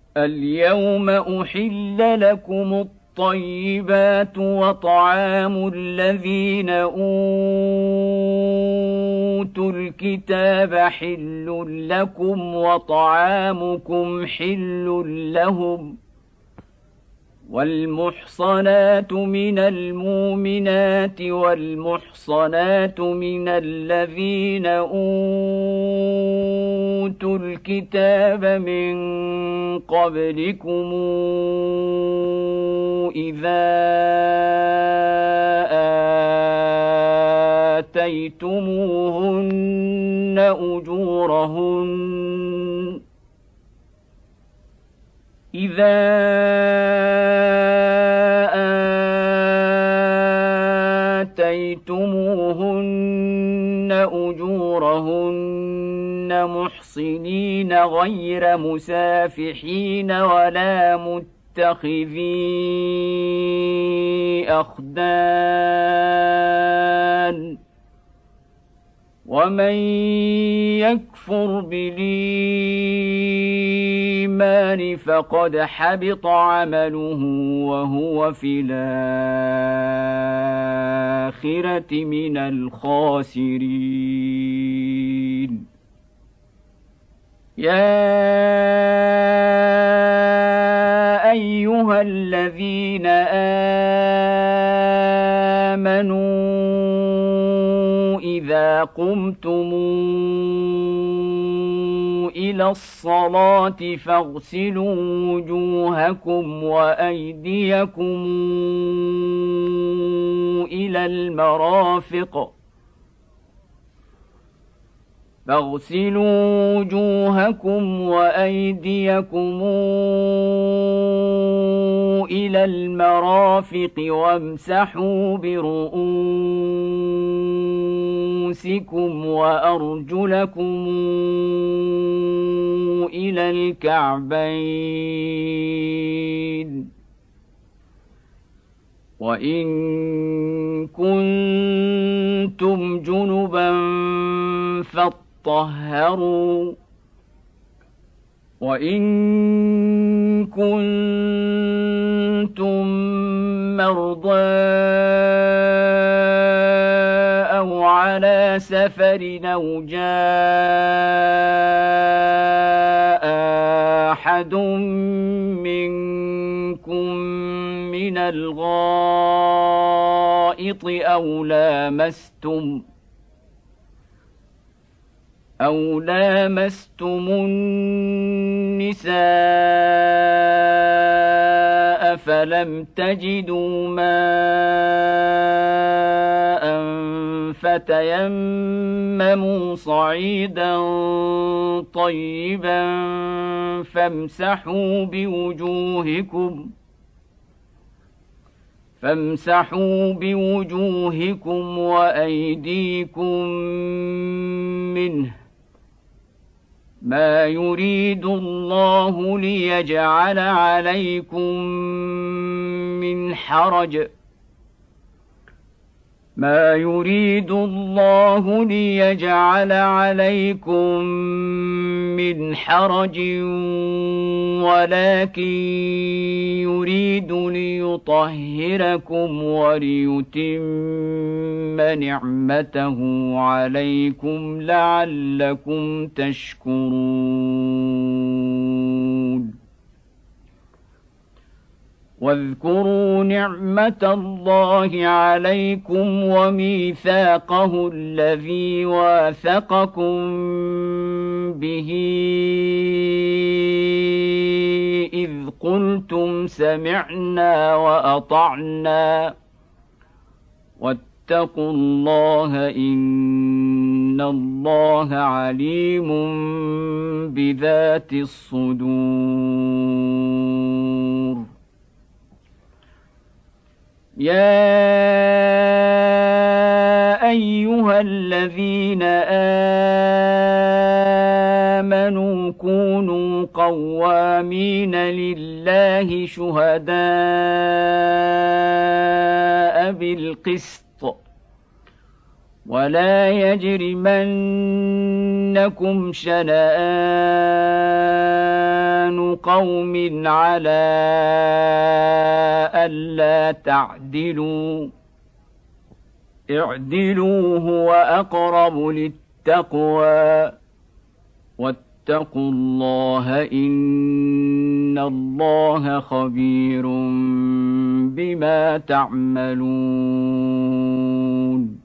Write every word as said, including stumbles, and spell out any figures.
اليوم أحل لكم الطيبات وطعام الذين أوتوا الكتاب حل لكم وطعامكم حل لهم والمحصنات من المؤمنات والمحصنات من الذين أوتوا الكتاب من قبلكم إذا آتيتموهن أجورهن إذا آتيتموهن أجورهن محصنين غير مسافحين ولا متخذي أخدان ومن يكفر بالإيمان فقد حبط عمله وهو في الآخرة من الخاسرين. يا أيها الذين آمنوا إذا قمتم إلى الصلاة فاغسلوا وجوهكم وأيديكم إلى المرافق فاغسلوا وجوهكم وأيديكم إلى المرافق وامسحوا برؤوسكم وأرجلكم إلى الكعبين وإن كنتم جنبا فاطهروا وإن كنتم مرضى أو على سفر أو جاء أحد منكم من الغائط أو لامستم أو لامستم النساء فلم تجدوا ماء فتيمموا صعيدا طيبا فامسحوا بوجوهكم فامسحوا بوجوهكم وأيديكم منه ما يريد الله ليجعل عليكم من حرج ما يريد الله ليجعل عليكم من حرج ولكن يريد ليطهركم وليتم نعمته عليكم لعلكم تشكرون. واذكروا نعمة الله عليكم وميثاقه الذي واثقكم به إذ قلتم سمعنا وأطعنا واتقوا الله إن الله عليم بذات الصدور. يا أيها الذين آمنوا كونوا قوامين لله شهداء بالقسط ولا يجرمنكم شنآن شَأْنُ قَوْمٍ عَلَىٰ أَلَّا تَعْدِلُوا اعْدِلُوا هُوَ أَقْرَبُ لِلتَّقْوَىٰ وَاتَّقُوا اللَّهَ إِنَّ اللَّهَ خَبِيرٌ بِمَا تَعْمَلُونَ